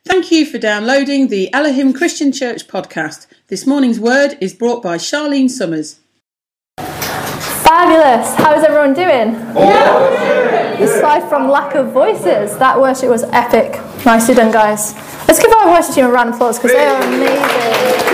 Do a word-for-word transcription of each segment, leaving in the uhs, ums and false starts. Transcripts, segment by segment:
Thank you for downloading the Elohim Christian Church podcast. This morning's word is brought by Charlene Summers. Fabulous! How is everyone doing? Yeah. Aside from lack of voices, that worship was epic. Nicely done, guys. Let's give our worship team a round of applause because they are amazing.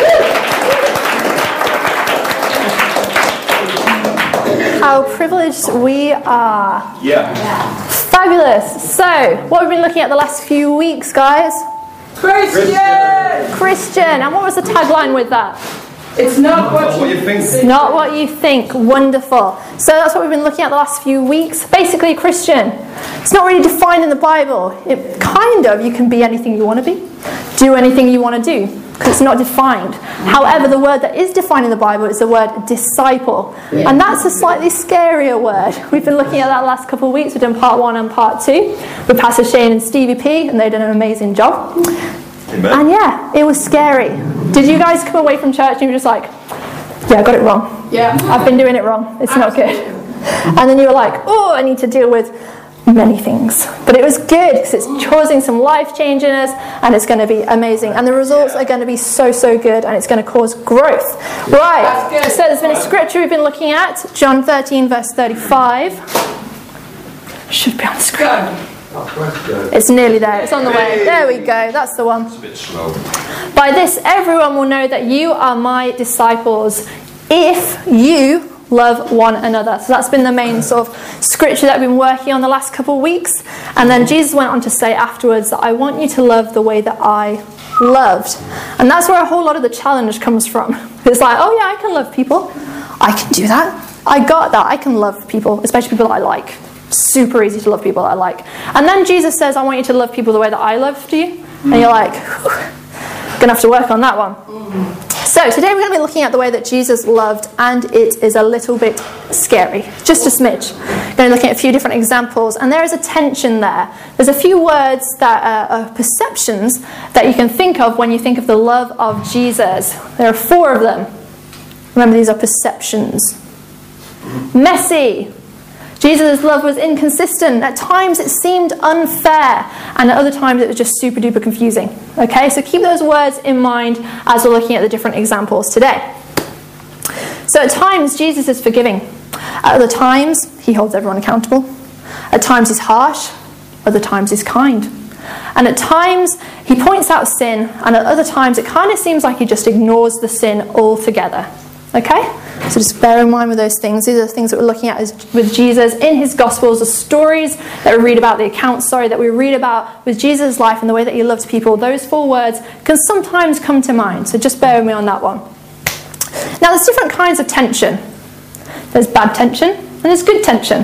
How privileged we are. Yeah. Fabulous. So, what have we been looking at the last few weeks, guys? Christian! Christian. And what was the tagline with that? It's not what, what you think. It's not what you think. Wonderful. So that's what we've been looking at the last few weeks. Basically, Christian. It's not really defined in the Bible. It kind of, you can be anything you want to be. Do anything you want to do. Because it's not defined. However, the word that is defined in the Bible is the word disciple. Yeah. And that's a slightly scarier word. We've been looking at that last couple of weeks. We've done part one and part two with Pastor Shane and Stevie P, and they've done an amazing job. Amen. And yeah, it was scary. Did you guys come away from church and you were just like, yeah, I got it wrong. Yeah. I've been doing it wrong. It's not good. And then you were like, oh, I need to deal with many things. But it was good because it's causing some life change in us and it's going to be amazing. And the results are going to be so, so good and it's going to cause growth. Right. So there's been a scripture we've been looking at. John thirteen, verse thirty-five. Should be on the screen. It's nearly there. It's on the way. There we go. That's the one. It's a bit slow. By this, everyone will know that you are my disciples if you love one another. So that's been the main sort of scripture that we've been working on the last couple of weeks. And then Jesus went on to say afterwards that I want you to love the way that I loved. And that's where a whole lot of the challenge comes from. It's like, oh yeah, I can love people. I can do that. I got that. I can love people, especially people that I like. Super easy to love people that I like. And then Jesus says, I want you to love people the way that I loved you. And you're like, gonna have to work on that one. So today we're going to be looking at the way that Jesus loved, and it is a little bit scary, just a smidge. We're going to be looking at a few different examples, and there is a tension there. There's a few words that are perceptions that you can think of when you think of the love of Jesus. There are four of them. Remember, these are perceptions. Messy. Jesus' love was inconsistent. At times it seemed unfair, and at other times it was just super duper confusing. Okay, so keep those words in mind as we're looking at the different examples today. So at times Jesus is forgiving. At other times he holds everyone accountable. At times he's harsh. Other times he's kind. And at times he points out sin, and at other times it kind of seems like he just ignores the sin altogether. Okay? So just bear in mind with those things. These are the things that we're looking at with Jesus in his Gospels, the stories that we read about, the accounts, sorry, that we read about with Jesus' life and the way that he loved people. Those four words can sometimes come to mind. So just bear with me on that one. Now there's different kinds of tension. There's bad tension and there's good tension.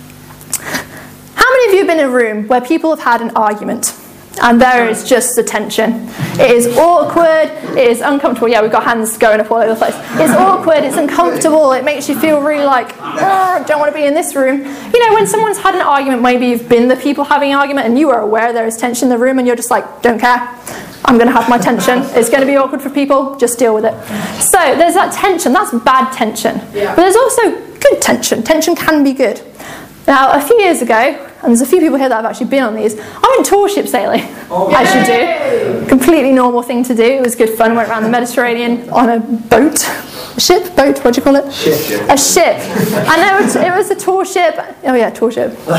How many of you have been in a room where people have had an argument? And there is just the tension. It is awkward, it is uncomfortable. Yeah, we've got hands going up all over the place. It's awkward, it's uncomfortable, it makes you feel really like, oh, I don't want to be in this room. You know, when someone's had an argument, maybe you've been the people having an argument and you are aware there is tension in the room and you're just like, don't care. I'm going to have my tension. It's going to be awkward for people, just deal with it. So there's that tension, that's bad tension. But there's also good tension. Tension can be good. Now, a few years ago, and there's a few people here that have actually been on these, I went tour ship sailing, oh, as you do. Completely normal thing to do. It was good fun. Went around the Mediterranean on a boat. A ship? Boat? What do you call it? Ship. A ship. And there was, it was a tour ship. Oh yeah, tour ship. It's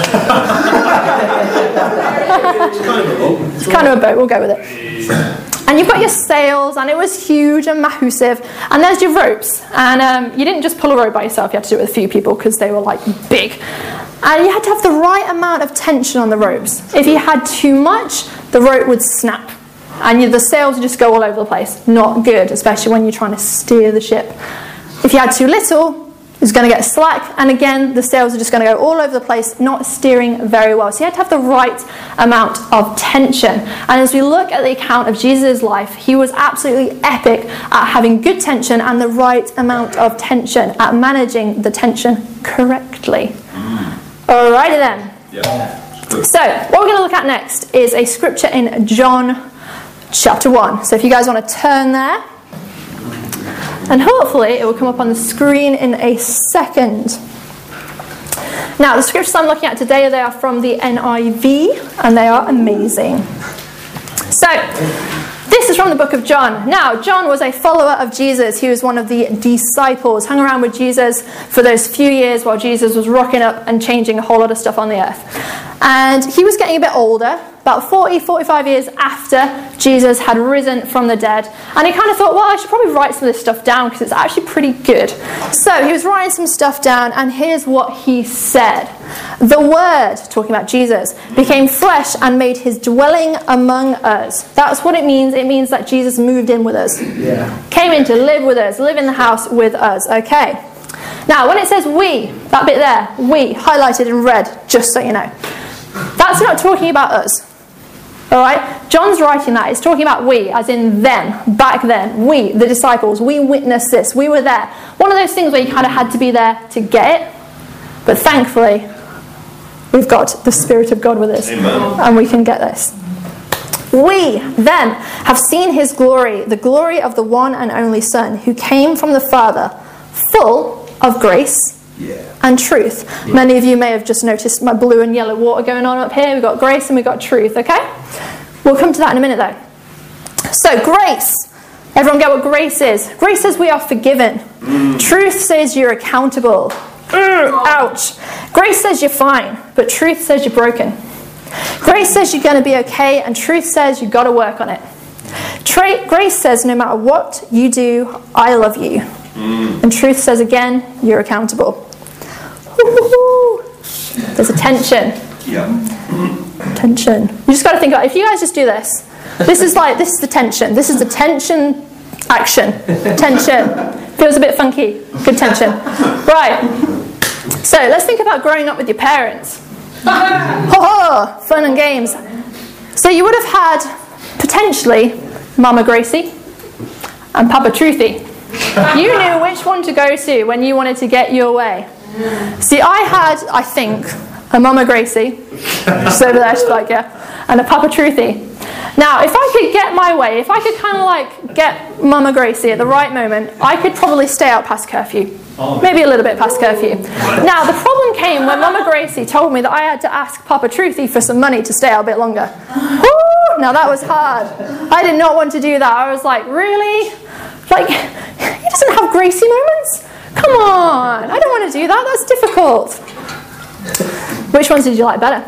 kind of a boat. It's kind of a boat. We'll go with it. And you've got your sails, and it was huge and massive. And there's your ropes. And um, you didn't just pull a rope by yourself. You had to do it with a few people because they were like big. And you had to have the right amount of tension on the ropes. If you had too much, the rope would snap. And you, the sails would just go all over the place. Not good, especially when you're trying to steer the ship. If you had too little, it was going to get slack. And again, the sails are just going to go all over the place, not steering very well. So you had to have the right amount of tension. And as we look at the account of Jesus' life, he was absolutely epic at having good tension and the right amount of tension, at managing the tension correctly. Alrighty then. Yeah. So, what we're going to look at next is a scripture in John chapter one. So if you guys want to turn there, and hopefully it will come up on the screen in a second. Now, the scriptures I'm looking at today, they are from the N I V, and they are amazing. So, this is from the book of John. Now, John was a follower of Jesus. He was one of the disciples, hung around with Jesus for those few years while Jesus was rocking up and changing a whole lot of stuff on the earth. And he was getting a bit older, about forty, forty-five years after Jesus had risen from the dead. And he kind of thought, well, I should probably write some of this stuff down because it's actually pretty good. So he was writing some stuff down, and here's what he said. The Word, talking about Jesus, became flesh and made his dwelling among us. That's what it means. It means that Jesus moved in with us. Yeah. Came in to live with us, live in the house with us. Okay. Now, when it says we, that bit there, we, highlighted in red, just so you know. That's not talking about us. Alright? John's writing that. It's talking about we, as in them, back then. We, the disciples, we witnessed this. We were there. One of those things where you kind of had to be there to get it. But thankfully, we've got the Spirit of God with us. Amen. And we can get this. We, then, have seen his glory, the glory of the one and only Son, who came from the Father, full of grace yeah. and truth. Yeah. Many of you may have just noticed my blue and yellow water going on up here. We've got grace and we've got truth, okay? We'll come to that in a minute, though. So, grace. Everyone get what grace is? Grace says we are forgiven. Mm. Truth says you're accountable. Mm, ouch. Grace says you're fine, but truth says you're broken. Grace says you're going to be okay, and truth says you've got to work on it. Tra- Grace says no matter what you do, I love you. Mm. And truth says again, you're accountable. Woo-hoo-hoo. There's a tension. Yeah. Tension. You just got to think about it. If you guys just do this, this is like, this is the tension. This is the tension action. Tension. Feels a bit funky. Good tension. Right. So let's think about growing up with your parents. Ho-ho! Fun and games. So you would have had, potentially, Mama Gracie and Papa Truthy. You knew which one to go to when you wanted to get your way. See, I had, I think, a Mama Gracie, just over there, she's like, yeah, and a Papa Truthy. Now, if I could get my way, if I could kind of like get Mama Gracie at the right moment, I could probably stay out past curfew. Maybe a little bit past curfew. Now, the problem came when Mama Gracie told me that I had to ask Papa Truthy for some money to stay out a bit longer. Woo! Now, that was hard. I did not want to do that. I was like, really? Like, he doesn't have Gracie moments? Come on. I don't want to do that. That's difficult. Which ones did you like better?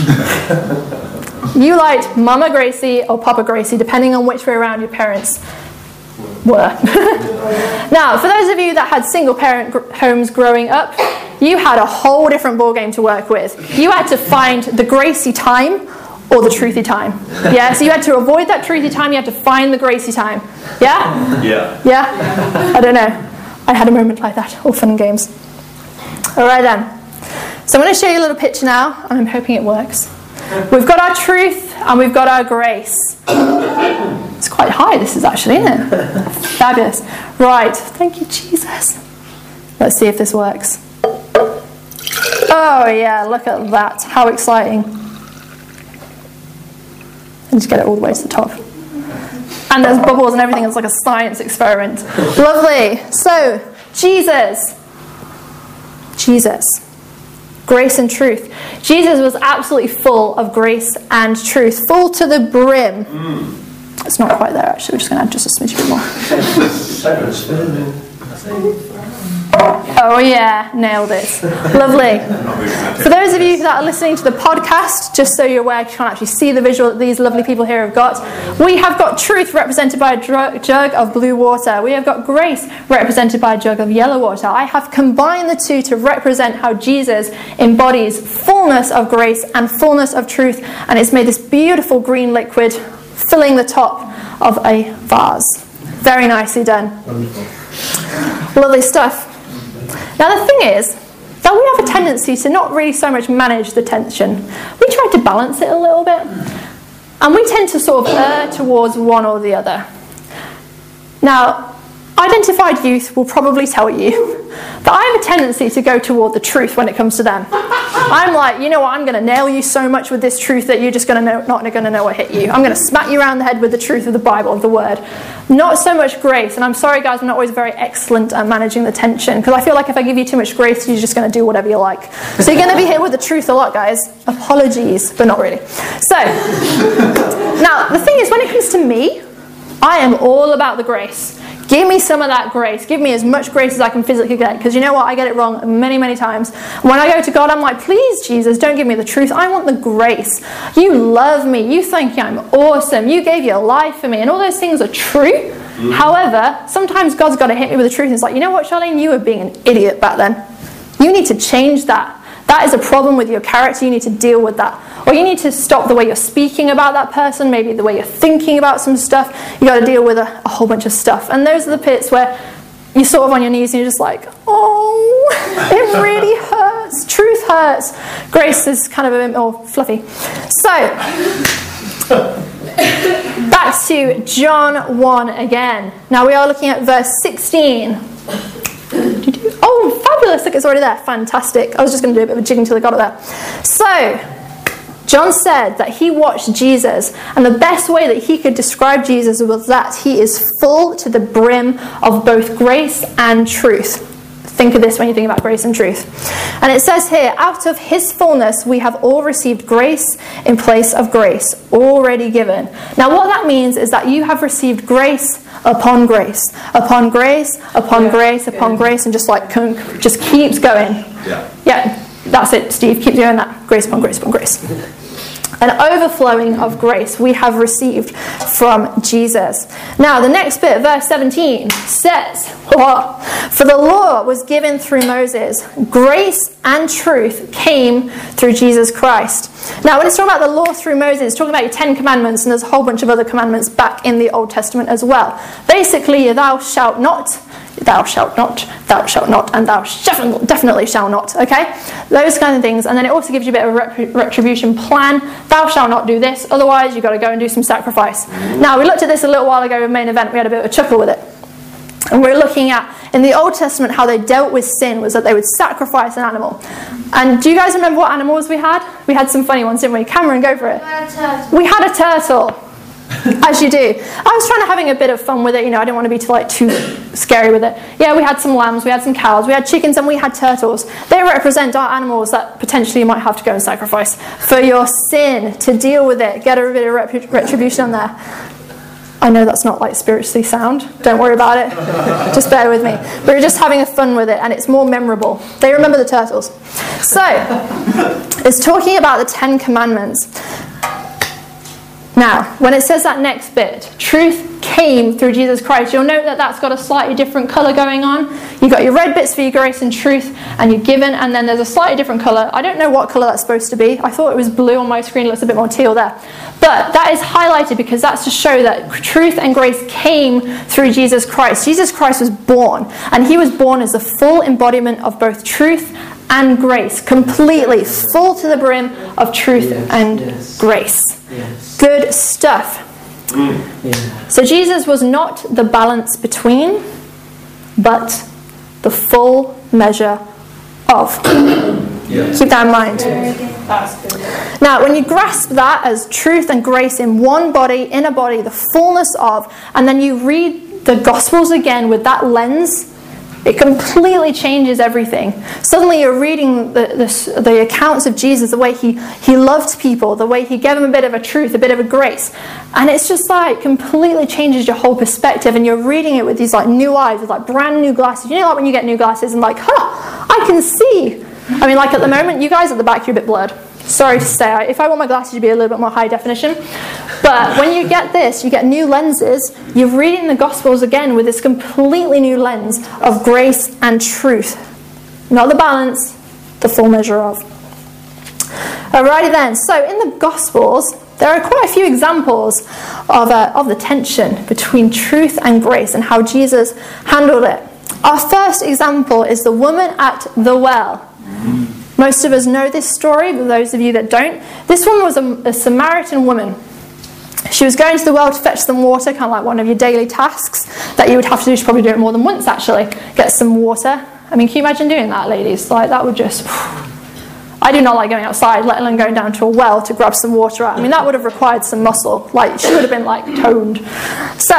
You liked Mama Gracie or Papa Gracie, depending on which way around your parents were. Now, for those of you that had single parent gr- homes growing up, you had a whole different ballgame to work with. You had to find the Gracie time or the truthy time. Yeah, so you had to avoid that truthy time, you had to find the Gracie time. Yeah? Yeah. Yeah? I don't know. I had a moment like that. All fun and games. Alright then. So I'm going to show you a little picture now, and I'm hoping it works. We've got our truth and we've got our grace. It's quite high, this is actually, isn't it? Fabulous. Right, thank you, Jesus. Let's see if this works. Oh yeah, look at that. How exciting. And just get it all the way to the top. And there's bubbles and everything. It's like a science experiment. Lovely. So, Jesus. Jesus. Grace and truth. Jesus was absolutely full of grace and truth. Full to the brim. Mm. It's not quite there, actually. We're just going to add just a smidge bit more. Oh yeah, nailed it. Lovely. For those of you that are listening to the podcast, just so you're aware, you can't actually see the visual that these lovely people here have got. We have got truth represented by a dr- jug of blue water. We have got grace represented by a jug of yellow water. I have combined the two to represent how Jesus embodies fullness of grace and fullness of truth, and it's made this beautiful green liquid filling the top of a vase. Very nicely done. Wonderful. Lovely stuff. Now the thing is that we have a tendency to not really so much manage the tension. We try to balance it a little bit, and we tend to sort of err towards one or the other. Now, identified youth will probably tell you that I have a tendency to go toward the truth when it comes to them. I'm like, you know what, I'm going to nail you so much with this truth that you're just going to know, not going to know what hit you. I'm going to smack you around the head with the truth of the Bible, of the Word. Not so much grace. And I'm sorry, guys, I'm not always very excellent at managing the tension, because I feel like if I give you too much grace, you're just going to do whatever you like. So you're going to be hit with the truth a lot, guys. Apologies, but not really. So, now, the thing is, when it comes to me, I am all about the grace. Give me some of that grace. Give me as much grace as I can physically get. Because you know what? I get it wrong many, many times. When I go to God, I'm like, please, Jesus, don't give me the truth. I want the grace. You love me. You think I'm awesome. You gave your life for me. And all those things are true. Mm. However, sometimes God's got to hit me with the truth. It's like, you know what, Charlene? You were being an idiot back then. You need to change that. That is a problem with your character. You need to deal with that. Or you need to stop the way you're speaking about that person, maybe the way you're thinking about some stuff. You got to deal with a, a whole bunch of stuff. And those are the bits where you're sort of on your knees and you're just like, oh, it really hurts. Truth hurts. Grace is kind of a bit more fluffy. So, back to John one again. Now we are looking at verse sixteen. Oh, fabulous. Look, it's already there. Fantastic. I was just going to do a bit of a jig until I got it there. So, John said that he watched Jesus, and the best way that he could describe Jesus was that he is full to the brim of both grace and truth. Think of this when you think about grace and truth. And it says here, out of his fullness we have all received grace in place of grace, already given. Now what that means is that you have received grace upon grace, upon grace, upon yeah. grace, upon yeah. grace, and just like just keeps going. Yeah. Yeah, that's it, Steve. Keep doing that. Grace upon grace upon grace. An overflowing of grace we have received from Jesus. Now, the next bit, verse seventeen, says, what? For the law was given through Moses. Grace and truth came through Jesus Christ. Now, when it's talking about the law through Moses, it's talking about your Ten Commandments, and there's a whole bunch of other commandments back in the Old Testament as well. Basically, thou shalt not, thou shalt not, thou shalt not, and thou definitely shalt not, okay? Those kind of things. And then it also gives you a bit of a retribution plan. Thou shalt not do this, otherwise you've got to go and do some sacrifice. Now, we looked at this a little while ago in Main Event. We had a bit of a chuckle with it. And we're looking at, in the Old Testament, how they dealt with sin was that they would sacrifice an animal. And do you guys remember what animals we had? We had some funny ones, didn't we? Cameron, go for it. We had a turtle. We had a turtle. As you do. I was trying to having a bit of fun with it, you know, I didn't want to be too, like, too scary with it. Yeah, we had some lambs, we had some cows, we had chickens, and we had turtles. They represent our animals that potentially you might have to go and sacrifice for your sin, to deal with it, get a bit of rep- retribution on there. I know that's not like spiritually sound, don't worry about it, just bear with me. But we're just having a fun with it, and it's more memorable. They remember the turtles. So, it's talking about the Ten Commandments. Now, when it says that next bit, truth came through Jesus Christ, you'll note that that's got a slightly different colour going on. You've got your red bits for your grace and truth, and you're given, and then there's a slightly different colour. I don't know what colour that's supposed to be. I thought it was blue on my screen. It looks a bit more teal there. But that is highlighted because that's to show that truth and grace came through Jesus Christ. Jesus Christ was born, and he was born as the full embodiment of both truth and grace, completely full to the brim of truth yes, and yes. grace. Yes. Good stuff. Mm. Yeah. So Jesus was not the balance between, but the full measure of. Yeah. Keep that in mind. Yeah. Now, when you grasp that as truth and grace in one body, in a body, the fullness of, and then you read the Gospels again with that lens, it completely changes everything. Suddenly you're reading the, the, the accounts of Jesus, the way he, he loved people, the way he gave them a bit of a truth, a bit of a grace. And it's just like completely changes your whole perspective, and you're reading it with these like new eyes, with like brand new glasses. You know, like when you get new glasses and like, huh, I can see. I mean, like at the moment, you guys at the back, you're a bit blurred. Sorry to say, if I want my glasses to be a little bit more high definition. But when you get this, you get new lenses, you're reading the Gospels again with this completely new lens of grace and truth. Not the balance, the full measure of. Alrighty then, so in the Gospels, there are quite a few examples of, uh, of the tension between truth and grace and how Jesus handled it. Our first example is the woman at the well. Most of us know this story, but those of you that don't, this woman was a, a Samaritan woman. She was going to the well to fetch some water, kind of like one of your daily tasks that you would have to do. She'd probably do it more than once, actually. Get some water. I mean, can you imagine doing that, ladies? Like, that would just... I do not like going outside, let alone going down to a well to grab some water out. I mean, that would have required some muscle. Like, she would have been, like, toned. So...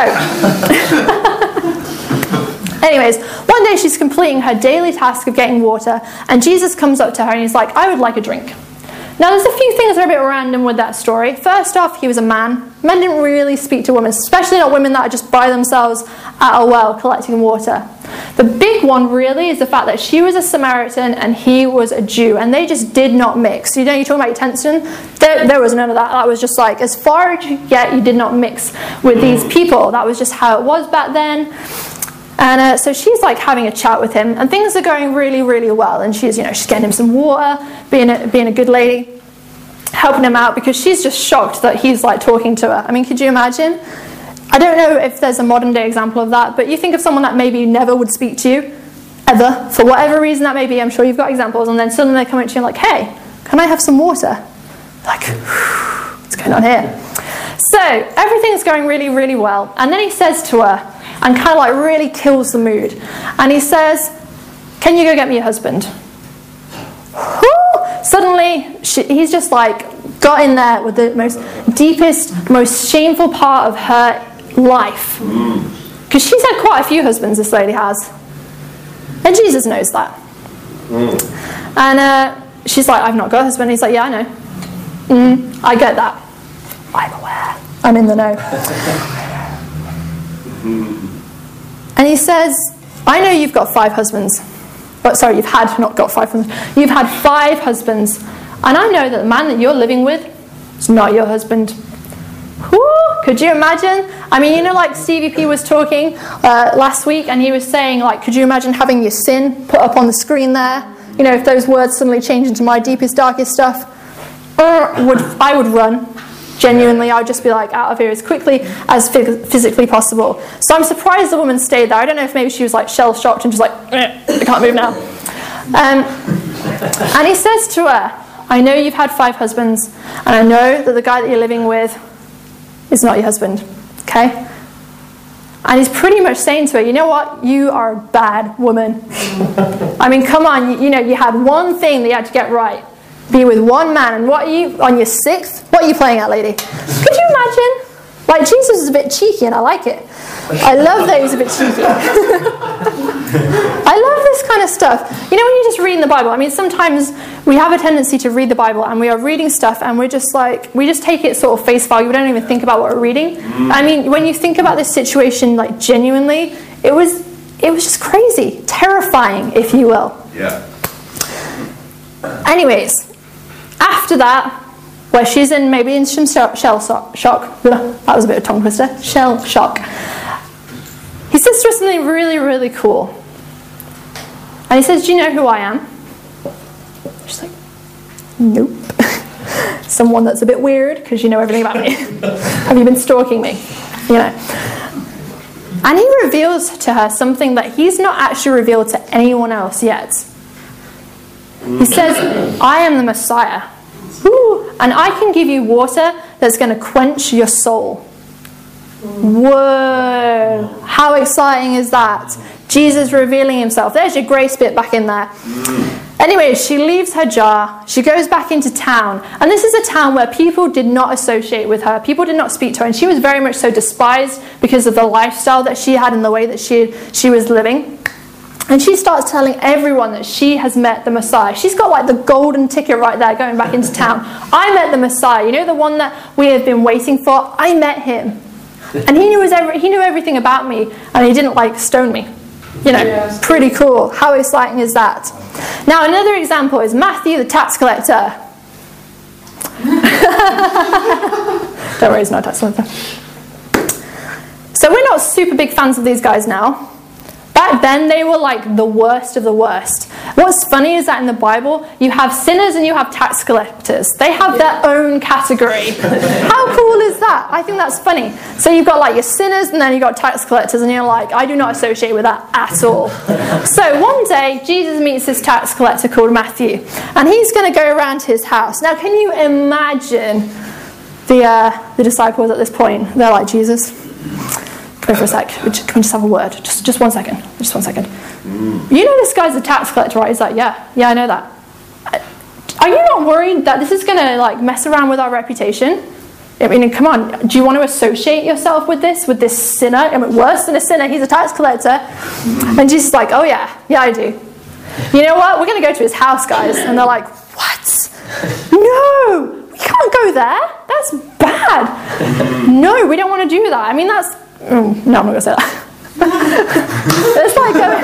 Anyways, one day she's completing her daily task of getting water, and Jesus comes up to her and he's like, I would like a drink. Now, there's a few things that are a bit random with that story. First off, he was a man. Men didn't really speak to women, especially not women that are just by themselves at a well collecting water. The big one, really, is the fact that she was a Samaritan and he was a Jew, and they just did not mix. You know, you're talking about your tension? There, there was none of that. That was just like, as far as you get, you did not mix with these people. That was just how it was back then. And uh, so she's like having a chat with him, and things are going really, really well. And she's, you know, she's getting him some water, being a, being a good lady, helping him out, because she's just shocked that he's like talking to her. I mean, could you imagine? I don't know if there's a modern day example of that, but you think of someone that maybe never would speak to you, ever, for whatever reason that may be. I'm sure you've got examples, and then suddenly they come up to you and like, hey, can I have some water? Like, what's going on here? So everything's going really, really well. And then he says to her, and kind of like really kills the mood. And he says, can you go get me your husband? Whew! Suddenly, she, he's just like got in there with the most deepest, most shameful part of her life. Because she's had quite a few husbands, this lady has. And Jesus knows that. And uh, she's like, I've not got a husband. He's like, yeah, I know. Mm, I get that. I'm aware. I'm in the know. And he says, I know you've got five husbands. But sorry, you've had not got five husbands. You've had five husbands. And I know that the man that you're living with is not your husband. Whew, could you imagine? I mean, you know, like Stevie P was talking uh, last week, and he was saying, like, could you imagine having your sin put up on the screen there? You know, if those words suddenly change into my deepest, darkest stuff, uh, would I would run. Genuinely, I would just be like out of here as quickly as physically possible. So I'm surprised the woman stayed there. I don't know if maybe she was like shell-shocked and just like, eh, I can't move now. Um, and he says to her, I know you've had five husbands, and I know that the guy that you're living with is not your husband. Okay? And he's pretty much saying to her, you know what? You are a bad woman. I mean, come on. You, you know, you had one thing that you had to get right. Be with one man, and what are you, on your sixth? What are you playing at, lady? Could you imagine? Like, Jesus is a bit cheeky, and I like it. I love that he's a bit cheeky. I love this kind of stuff. You know, when you're just reading the Bible, I mean, sometimes we have a tendency to read the Bible, and we are reading stuff, and we're just like, we just take it sort of face value. We don't even think about what we're reading. I mean, when you think about this situation, like, genuinely, it was, it was just crazy. Terrifying, if you will. Yeah. Anyways, after that, where she's in maybe in some shell shock, that was a bit of a tongue twister, shell shock, he says to her something really, really cool. And he says, do you know who I am? She's like, nope. Someone that's a bit weird, because you know everything about me. Have you been stalking me? You know. And he reveals to her something that he's not actually revealed to anyone else yet. He says, I am the Messiah. Woo, and I can give you water that's going to quench your soul. Whoa. How exciting is that? Jesus revealing himself. There's your grace bit back in there. Anyway, she leaves her jar. She goes back into town. And this is a town where people did not associate with her. People did not speak to her. And she was very much so despised because of the lifestyle that she had and the way that she, she was living. And she starts telling everyone that she has met the Messiah. She's got like the golden ticket right there going back into town. I met the Messiah. You know, the one that we have been waiting for? I met him. And he knew, his every, he knew everything about me. And he didn't like stone me. You know, yes. Pretty cool. How exciting is that? Now, another example is Matthew the tax collector. Don't worry, he's not a tax collector. So we're not super big fans of these guys now. Back then, they were like the worst of the worst. What's funny is that in the Bible, you have sinners and you have tax collectors. They have their own category. How cool is that? I think that's funny. So you've got like your sinners and then you've got tax collectors, and you're like, I do not associate with that at all. So one day, Jesus meets this tax collector called Matthew, and he's going to go around his house. Now, can you imagine the uh, the disciples at this point, they're like, Jesus, come here for a sec. Can we just have a word? Just just one second. Just one second. Mm. You know this guy's a tax collector, right? He's like, yeah, yeah, I know that. Are you not worried that this is going to like mess around with our reputation? I mean, come on. Do you want to associate yourself with this, with this sinner? I mean, worse than a sinner, he's a tax collector. And Jesus is like, oh yeah, yeah, I do. You know what? We're going to go to his house, guys. And they're like, what? No, we can't go there. That's bad. No, we don't want to do that. I mean, that's... Mm, no, I'm not going to say that. It's like going,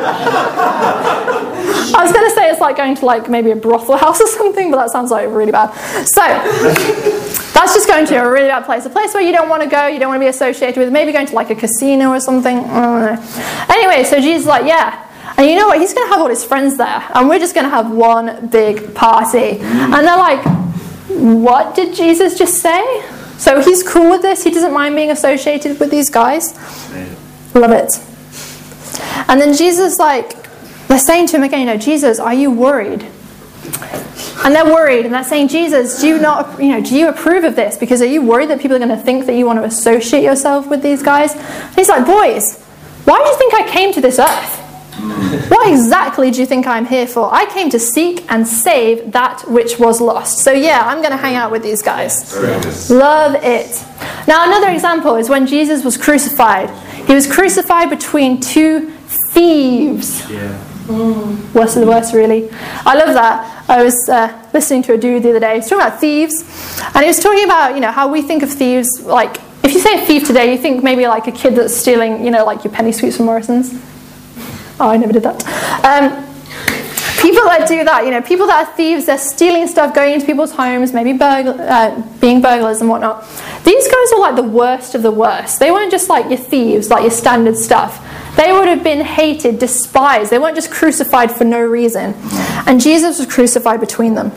I was going to say it's like going to like maybe a brothel house or something, but that sounds like really bad. So that's just going to a really bad place, a place where you don't want to go, you don't want to be associated with, maybe going to like a casino or something. I don't know. Anyway, so Jesus is like, yeah. And you know what? He's going to have all his friends there, and we're just going to have one big party. And they're like, what did Jesus just say? So he's cool with this. He doesn't mind being associated with these guys. Love it. And then Jesus, like, they're saying to him again, you know, Jesus, are you worried? And they're worried, and they're saying, Jesus, do you not, you know, do you approve of this? Because are you worried that people are going to think that you want to associate yourself with these guys? And he's like, boys, why do you think I came to this earth? What exactly do you think I'm here for? I came to seek and save that which was lost. So yeah, I'm going to hang out with these guys. Love it. Now another example is when Jesus was crucified. He was crucified between two thieves. Yeah. Mm. Worst of the worst, really. I love that. I was uh, listening to a dude the other day. He was talking about thieves. And he was talking about, you know, how we think of thieves. Like, if you say a thief today, you think maybe like a kid that's stealing, you know, like your penny sweets from Morrison's. Oh, I never did that. Um, people that do that, you know, people that are thieves, they're stealing stuff, going into people's homes, maybe burgl- uh, being burglars and whatnot. These guys are like the worst of the worst. They weren't just like your thieves, like your standard stuff. They would have been hated, despised. They weren't just crucified for no reason. And Jesus was crucified between them.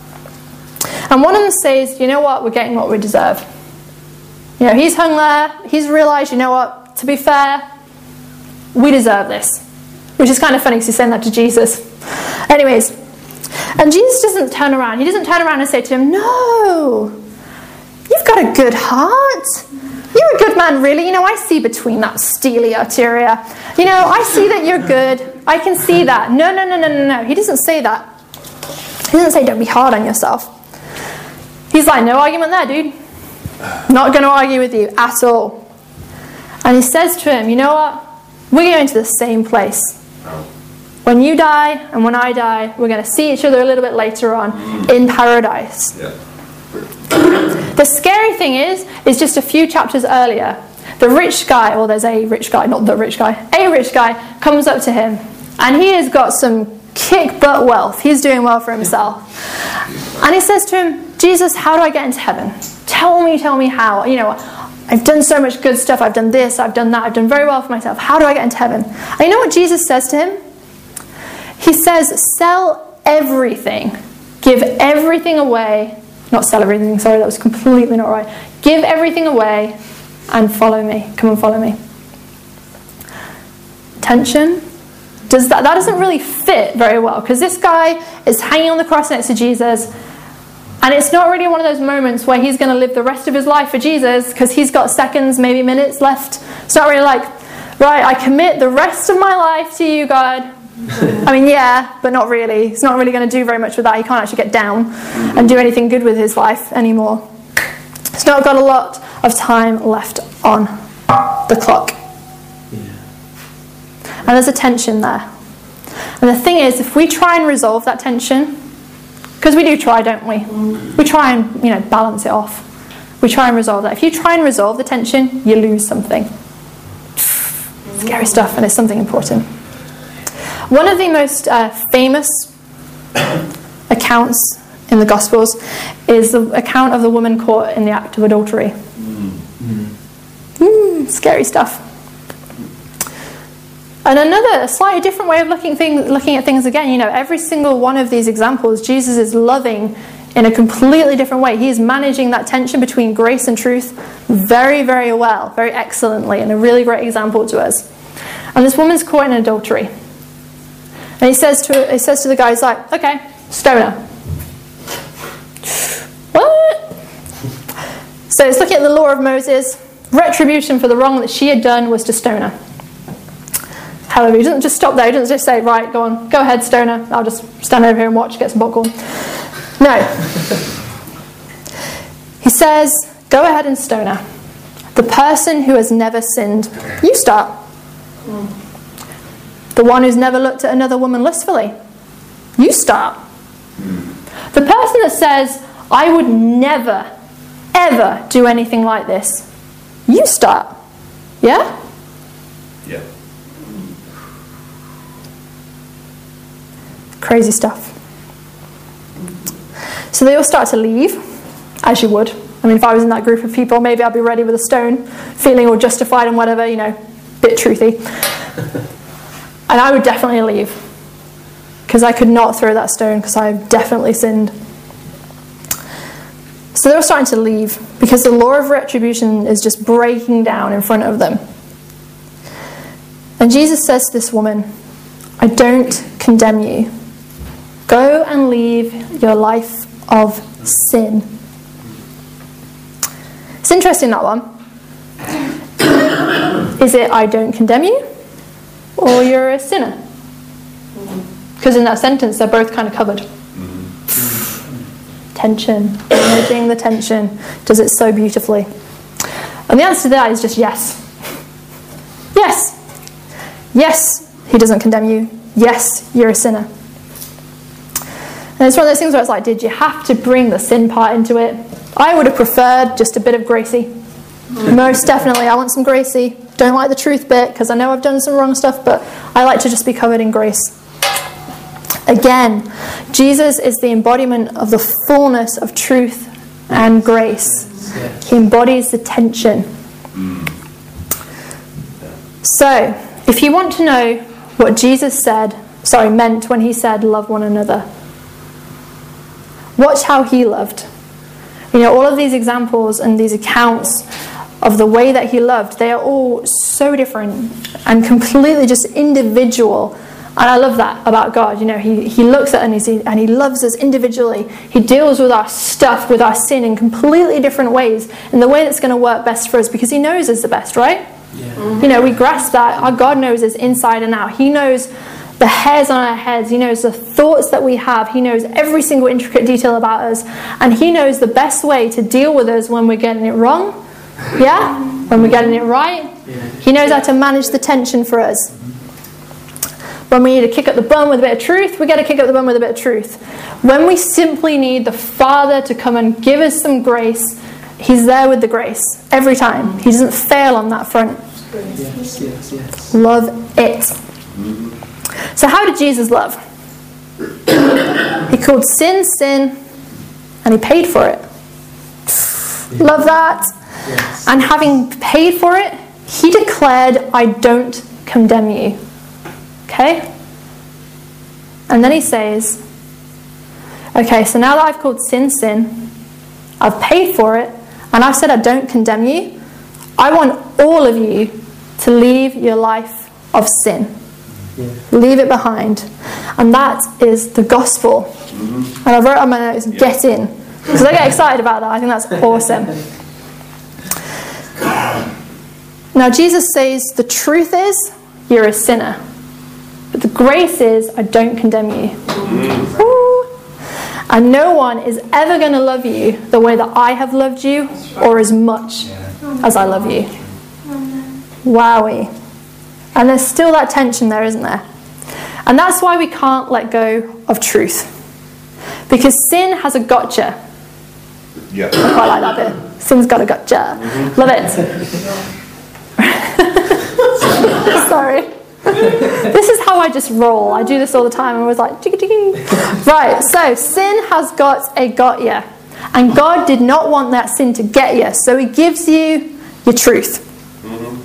And one of them says, you know what, we're getting what we deserve. You know, he's hung there, he's realised, you know what, to be fair, we deserve this. Which is kind of funny because he's saying that to Jesus. Anyways, and Jesus doesn't turn around. He doesn't turn around and say to him, no, you've got a good heart. You're a good man, really. You know, I see between that steely arteria. You know, I see that you're good. I can see that. No, no, no, no, no, no. He doesn't say that. He doesn't say don't be hard on yourself. He's like, no argument there, dude. Not going to argue with you at all. And he says to him, you know what? We're going to the same place. When you die and when I die, we're going to see each other a little bit later on in paradise. Yeah. The scary thing is, is just a few chapters earlier, the rich guy, or there's a rich guy, not the rich guy, a rich guy comes up to him, and he has got some kick butt wealth. He's doing well for himself. And he says to him, Jesus, how do I get into heaven? Tell me, tell me how. You know, I've done so much good stuff. I've done this, I've done that. I've done very well for myself. How do I get into heaven? And you know what Jesus says to him? He says, sell everything. Give everything away. Not sell everything, sorry, that was completely not right. Give everything away and follow me. Come and follow me. Tension. Does that, that doesn't really fit very well, because this guy is hanging on the cross next to Jesus, and it's not really one of those moments where he's going to live the rest of his life for Jesus, because he's got seconds, maybe minutes left. It's not really like, right, I commit the rest of my life to you, God. I mean, yeah, but not really. He's not really going to do very much with that. He can't actually get down and do anything good with his life anymore. He's not got a lot of time left on the clock. And there's a tension there. And the thing is, if we try and resolve that tension, because we do try, don't we? We try and, you know, balance it off. We try and resolve that. If you try and resolve the tension, you lose something. Scary stuff, and it's something important. One of the most uh, famous accounts in the Gospels is the account of the woman caught in the act of adultery. Mm-hmm. Mm, scary stuff. And another slightly different way of looking things, looking at things again, you know, every single one of these examples, Jesus is loving in a completely different way. He is managing that tension between grace and truth very, very well, very excellently, and a really great example to us. And this woman's caught in adultery. And he says to he says to the guy, he's like, okay, stone her. What? So it's looking at the law of Moses. Retribution for the wrong that she had done was to stone her. However, he doesn't just stop there. He doesn't just say, right, go on, go ahead, stone her. I'll just stand over here and watch, get some popcorn. No. He says, go ahead and stone her. The person who has never sinned, you start. The one who's never looked at another woman lustfully, you start. The person that says, I would never, ever do anything like this, you start. Yeah? Yeah. Crazy stuff. So they all start to leave, as you would. I mean, if I was in that group of people, maybe I'd be ready with a stone, feeling all justified and whatever, you know, bit truthy. And I would definitely leave, because I could not throw that stone, because I've definitely sinned. So they were starting to leave, because the law of retribution is just breaking down in front of them. And Jesus says to this woman, I don't condemn you. Go and leave your life of sin. It's interesting, that one. Is it, I don't condemn you? Or you're a sinner? Because in that sentence, they're both kind of covered. Tension. Managing the tension. Does it so beautifully. And the answer to that is just yes. Yes. Yes, he doesn't condemn you. Yes, you're a sinner. And it's one of those things where it's like, did you have to bring the sin part into it? I would have preferred just a bit of Gracie. Most definitely, I want some Gracie. Don't like the truth bit, because I know I've done some wrong stuff, but I like to just be covered in grace. Again, Jesus is the embodiment of the fullness of truth and grace. He embodies the tension. So, if you want to know what Jesus said, sorry, meant when he said, love one another, watch how he loved. You know, all of these examples and these accounts of the way that he loved, they are all so different and completely just individual. And I love that about God. You know, he, he looks at us and he loves us individually. He deals with our stuff, with our sin in completely different ways, in the way that's going to work best for us, because he knows us the best, right? Yeah. You know, we grasp that. Our God knows us inside and out. He knows the hairs on our heads. He knows the thoughts that we have. He knows every single intricate detail about us. And he knows the best way to deal with us when we're getting it wrong. Yeah? When we're getting it right. He knows how to manage the tension for us. When we need to kick up the bum with a bit of truth, we get to kick up the bum with a bit of truth. When we simply need the Father to come and give us some grace, he's there with the grace every time. He doesn't fail on that front. Yes, yes, yes. Love it. So how did Jesus love? He called sin, sin, and he paid for it. Love that. Yes. And having paid for it, he declared, I don't condemn you. Okay? And then he says, okay, so now that I've called sin, sin, I've paid for it, and I've said I don't condemn you, I want all of you to leave your life of sin. Yeah. Leave it behind. And that is the gospel. Mm-hmm. And I wrote on my notes, yeah. Get in. Because I get excited about that. I think that's awesome. Now Jesus says, the truth is, you're a sinner. But the grace is, I don't condemn you. Mm-hmm. And no one is ever going to love you the way that I have loved you, or as much yeah. as I love you. Wowie. And there's still that tension there, isn't there? And that's why we can't let go of truth. Because sin has a gotcha. Yeah. I quite like that bit. Sin's got a gotcha. Mm-hmm. Love it. Sorry. This is how I just roll. I do this all the time. I'm always like, jiggy jiggy. Right, so sin has got a gotcha. And God did not want that sin to get you. So he gives you your truth. Mm-hmm.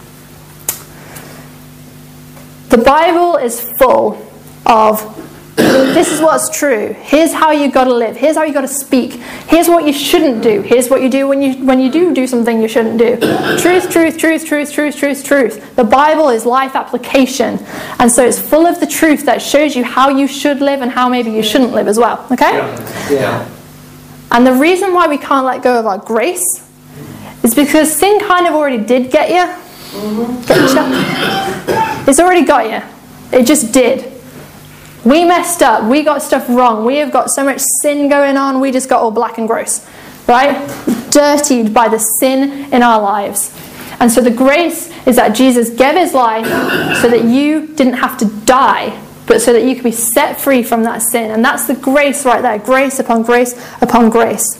The Bible is full of, this is what's true. Here's how you got to live. Here's how you got to speak. Here's what you shouldn't do. Here's what you do when you when you do do something you shouldn't do. Truth, truth, truth, truth, truth, truth, truth. The Bible is life application. And so it's full of the truth that shows you how you should live and how maybe you shouldn't live as well. Okay? Yeah. Yeah. And the reason why we can't let go of our grace It's because sin kind of already did get you. Mm-hmm. Get you. It's already got you. It just did. We messed up. We got stuff wrong. We have got so much sin going on. We just got all black and gross. Right? Dirtied by the sin in our lives. And so the grace is that Jesus gave his life so that you didn't have to die, but so that you could be set free from that sin. And that's the grace right there. Grace upon grace upon grace.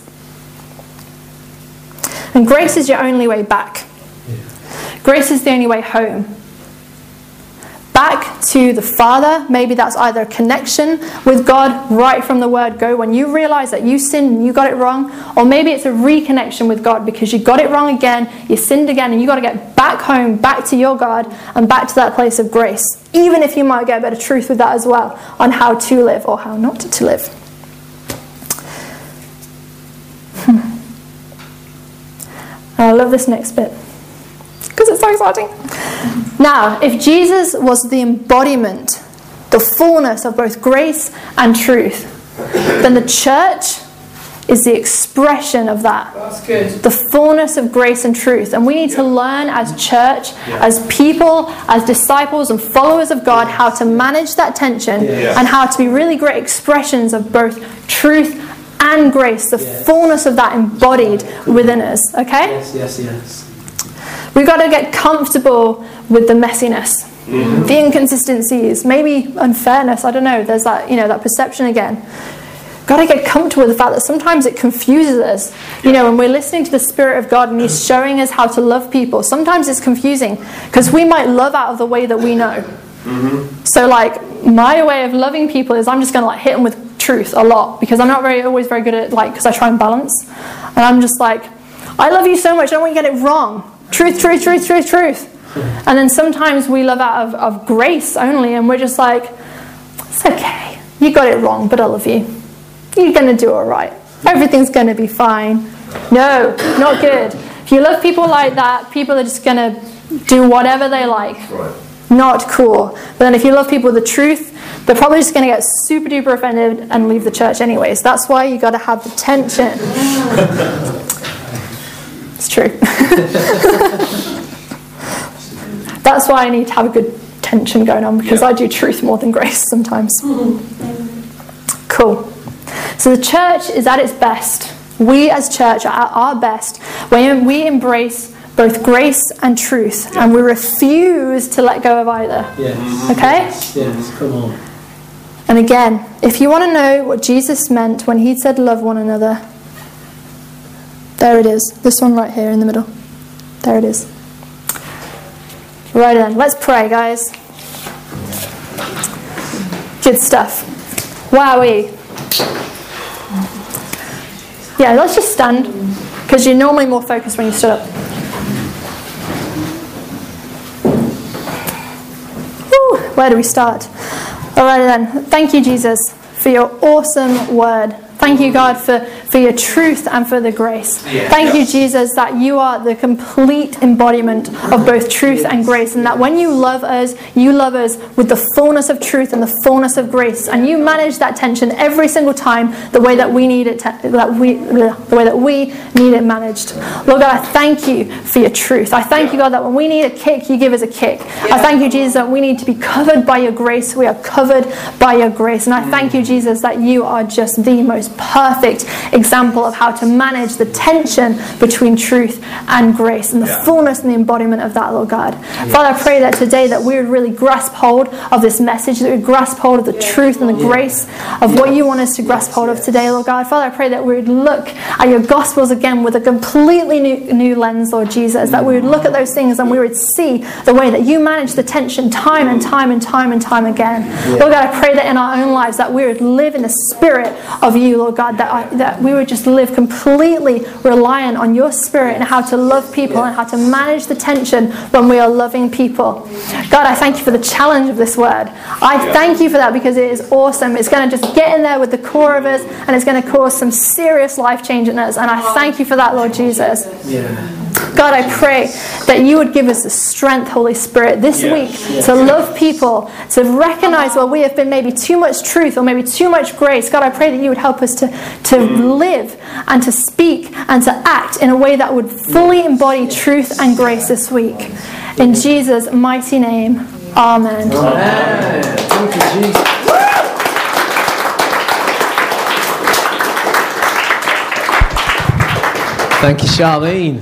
And grace is your only way back. Grace is the only way home. Back to the Father. Maybe that's either a connection with God right from the word go, when you realize that you sinned and you got it wrong. Or maybe it's a reconnection with God because you got it wrong again, you sinned again, and you got to get back home, back to your God, and back to that place of grace. Even if you might get a bit of truth with that as well, on how to live or how not to live. Hmm. I love this next bit, because it's so exciting. Now, if Jesus was the embodiment, the fullness of both grace and truth, then the church is the expression of that. That's good. The fullness of grace and truth. And we need to learn as church, Yeah. as people, as disciples and followers of God, how to manage that tension Yeah. and how to be really great expressions of both truth and grace, the Yes. fullness of that embodied within us. Okay? Yes, yes, yes. We've got to get comfortable with the messiness, Mm-hmm. the inconsistencies, maybe unfairness. I don't know. There's that, you know, that perception again. Got to get comfortable with the fact that sometimes it confuses us. You know, when we're listening to the Spirit of God and He's showing us how to love people, sometimes it's confusing because we might love out of the way that we know. Mm-hmm. So, like, my way of loving people is I'm just going to like hit them with truth a lot because I'm not very always very good at like because I try and balance, and I'm just like, I love you so much, I don't want you to get it wrong. Truth, truth, truth, truth, truth. And then sometimes we love out of, of grace only, and we're just like, it's okay. You got it wrong, but I love you. You're going to do all right. Everything's going to be fine. No, not good. If you love people like that, people are just going to do whatever they like. Right. Not cool. But then if you love people with the truth, they're probably just going to get super duper offended and leave the church anyways. That's why you got to have the tension. It's true. That's why I need to have a good tension going on, because yeah. I do truth more than grace sometimes. Cool. So the church is at its best. We as church are at our best when we embrace both grace and truth, yeah. and we refuse to let go of either. Yes. Okay? Yes, come on. And again, if you want to know what Jesus meant when He said love one another, there it is. This one right here in the middle. There it is. Right then, let's pray, guys. Good stuff. Wowee. Yeah, let's just stand, because you're normally more focused when you stood up. Woo, where do we start? Alright then, thank you, Jesus, for your awesome word. Thank you, God, for, for your truth and for the grace. Yeah. Thank Yes. you, Jesus, that you are the complete embodiment of both truth and grace, and that when you love us, you love us with the fullness of truth and the fullness of grace, and you manage that tension every single time the way that we need it, te- that we, the way that we need it managed. Lord God, I thank you for your truth. I thank you, God, that when we need a kick, you give us a kick. I thank you, Jesus, that we need to be covered by your grace. We are covered by your grace, and I thank you, Jesus, that you are just the most perfect example of how to manage the tension between truth and grace and the yeah. fullness and the embodiment of that, Lord God. Yes. Father, I pray that today that we would really grasp hold of this message, that we would grasp hold of the yes. truth and the grace of yes. what you want us to grasp hold of today, Lord God. Father, I pray that we would look at your Gospels again with a completely new, new lens, Lord Jesus, that we would look at those things and we would see the way that you manage the tension time and time and time and time again. Yes. Lord God, I pray that in our own lives that we would live in the spirit of you, Lord God, that, I, that we would just live completely reliant on your spirit and how to love people and how to manage the tension when we are loving people. God, I thank you for the challenge of this word. I thank you for that, because it is awesome. It's going to just get in there with the core of us, and it's going to cause some serious life change in us, and I thank you for that, Lord Jesus. Yeah. God, I pray that you would give us the strength, Holy Spirit, this Yes. week to love people, to recognize where we have been maybe too much truth or maybe too much grace. God, I pray that you would help us to, to live and to speak and to act in a way that would fully embody truth and grace this week. In Jesus' mighty name, amen. Amen. Thank you, Jesus. Thank you, Charlene.